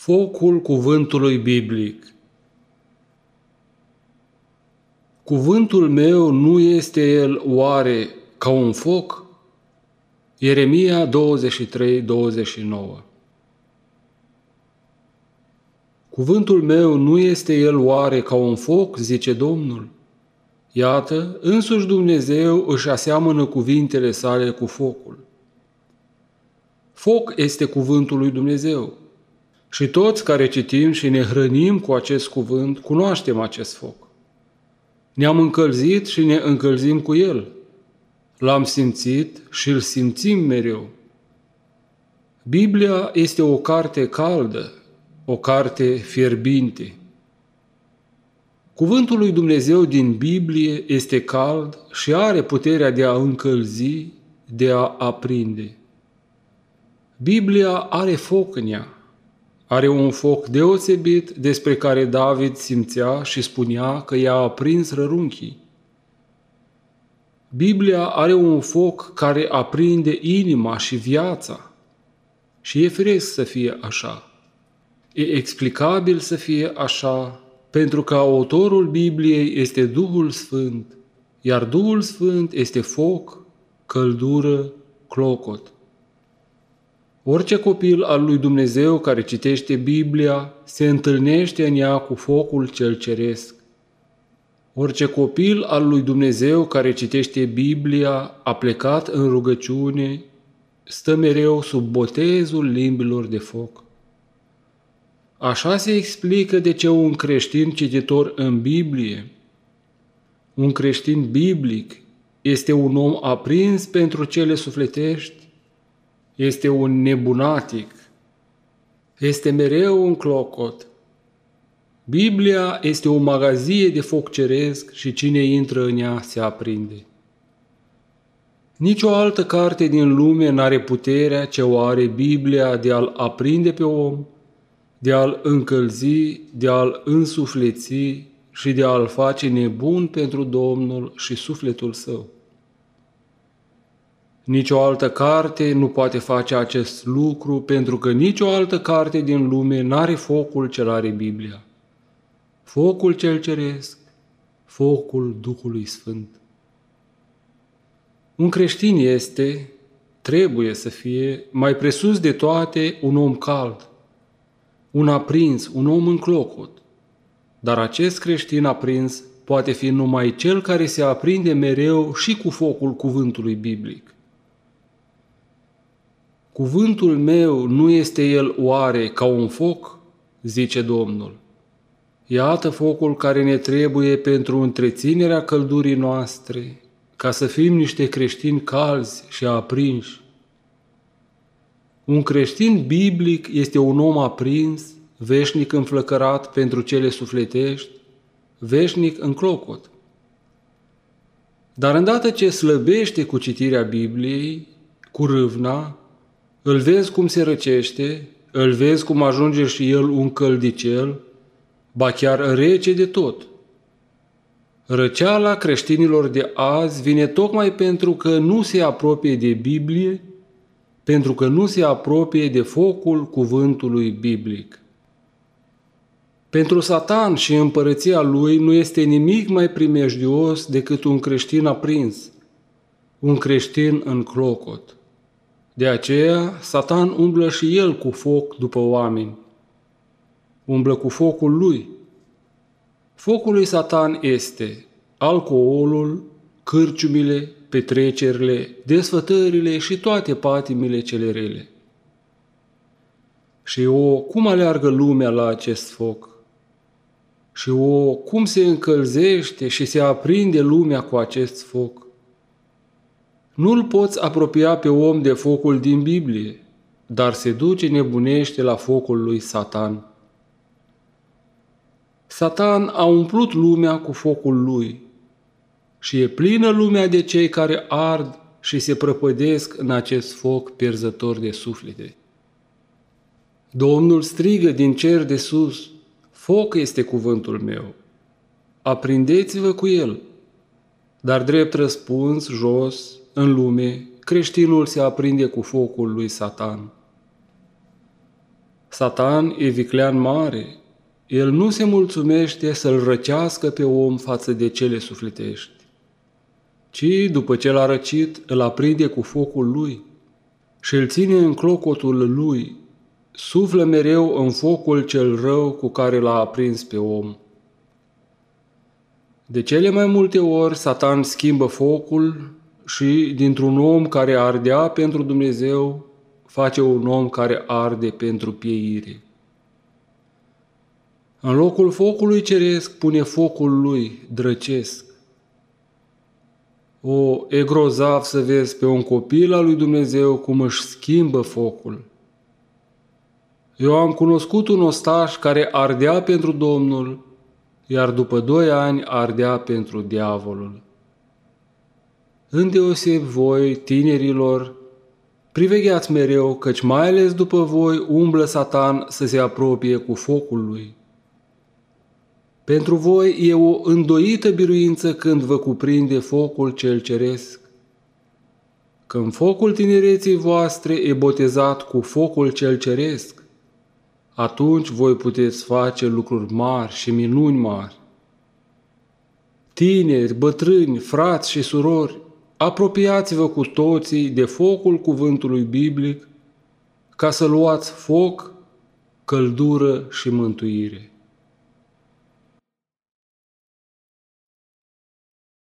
Focul cuvântului biblic. Cuvântul meu nu este el oare ca un foc? Ieremia 23:29. Cuvântul meu nu este el oare ca un foc, zice Domnul? Iată, însuși Dumnezeu își aseamănă cuvintele sale cu focul. Foc este cuvântul lui Dumnezeu. Și toți care citim și ne hrănim cu acest cuvânt, cunoaștem acest foc. Ne-am încălzit și ne încălzim cu el. L-am simțit și îl simțim mereu. Biblia este o carte caldă, o carte fierbinte. Cuvântul lui Dumnezeu din Biblie este cald și are puterea de a încălzi, de a aprinde. Biblia are foc în ea. Are un foc deosebit despre care David simțea și spunea că i-a aprins rărunchii. Biblia are un foc care aprinde inima și viața. Și e firesc să fie așa. E explicabil să fie așa, pentru că autorul Bibliei este Duhul Sfânt, iar Duhul Sfânt este foc, căldură, clocot. Orice copil al lui Dumnezeu care citește Biblia se întâlnește în ea cu focul cel ceresc. Orice copil al lui Dumnezeu care citește Biblia a plecat în rugăciune, stă mereu sub botezul limbilor de foc. Așa se explică de ce un creștin cititor în Biblie, un creștin biblic, este un om aprins pentru cele sufletești, este un nebunatic, este mereu un clocot. Biblia este o magazie de foc ceresc și cine intră în ea se aprinde. Nici o altă carte din lume n-are puterea ce o are Biblia de a-l aprinde pe om, de a-l încălzi, de a-l însufleți și de a-l face nebun pentru Domnul și sufletul său. Nici o altă carte nu poate face acest lucru, pentru că nici o altă carte din lume n-are focul ce are Biblia. Focul cel ceresc, focul Duhului Sfânt. Un creștin este, trebuie să fie, mai presus de toate, un om cald, un aprins, un om în clocot. Dar acest creștin aprins poate fi numai cel care se aprinde mereu și cu focul cuvântului biblic. Cuvântul meu nu este el oare ca un foc, zice Domnul. Iată focul care ne trebuie pentru întreținerea căldurii noastre, ca să fim niște creștini calzi și aprinși. Un creștin biblic este un om aprins, veșnic înflăcărat pentru cele sufletești, veșnic în clocot. Dar îndată ce slăbește cu citirea Bibliei, cu râvna, îl vezi cum se răcește, îl vezi cum ajunge și el un căldicel, ba chiar rece de tot. Răceala creștinilor de azi vine tocmai pentru că nu se apropie de Biblie, pentru că nu se apropie de focul cuvântului biblic. Pentru Satan și împărăția lui nu este nimic mai primejdios decât un creștin aprins, un creștin în clocot. De aceea, Satan umblă și el cu foc după oameni. Umblă cu focul lui. Focul lui Satan este alcoolul, cârciumile, petrecerile, desfătările și toate patimile cele rele. Și cum aleargă lumea la acest foc? Și cum se încălzește și se aprinde lumea cu acest foc? Nu-l poți apropia pe om de focul din Biblie, dar se duce nebunește la focul lui Satan. Satan a umplut lumea cu focul lui și e plină lumea de cei care ard și se prăpădesc în acest foc pierzător de suflete. Domnul strigă din cer de sus, foc este cuvântul meu, aprindeți-vă cu el. Dar drept răspuns, jos, în lume, creștinul se aprinde cu focul lui Satan. Satan e viclean mare. El nu se mulțumește să-l răcească pe om față de cele sufletești, ci, după ce l-a răcit, îl aprinde cu focul lui și îl ține în clocotul lui, suflă mereu în focul cel rău cu care l-a aprins pe om. De cele mai multe ori, Satan schimbă focul și, dintr-un om care ardea pentru Dumnezeu, face un om care arde pentru pieire. În locul focului ceresc pune focul lui drăcesc. E grozav să vezi pe un copil al lui Dumnezeu cum își schimbă focul. Eu am cunoscut un ostaș care ardea pentru Domnul, iar după 2 ani ardea pentru diavolul. Îndeosebi voi, tinerilor, privegheați mereu, căci mai ales după voi umblă Satan să se apropie cu focul lui. Pentru voi e o îndoită biruință când vă cuprinde focul cel ceresc. Când focul tinereții voastre e botezat cu focul cel ceresc, atunci voi puteți face lucruri mari și minuni mari. Tineri, bătrâni, frați și surori, apropiați-vă cu toții de focul cuvântului biblic ca să luați foc, căldură și mântuire.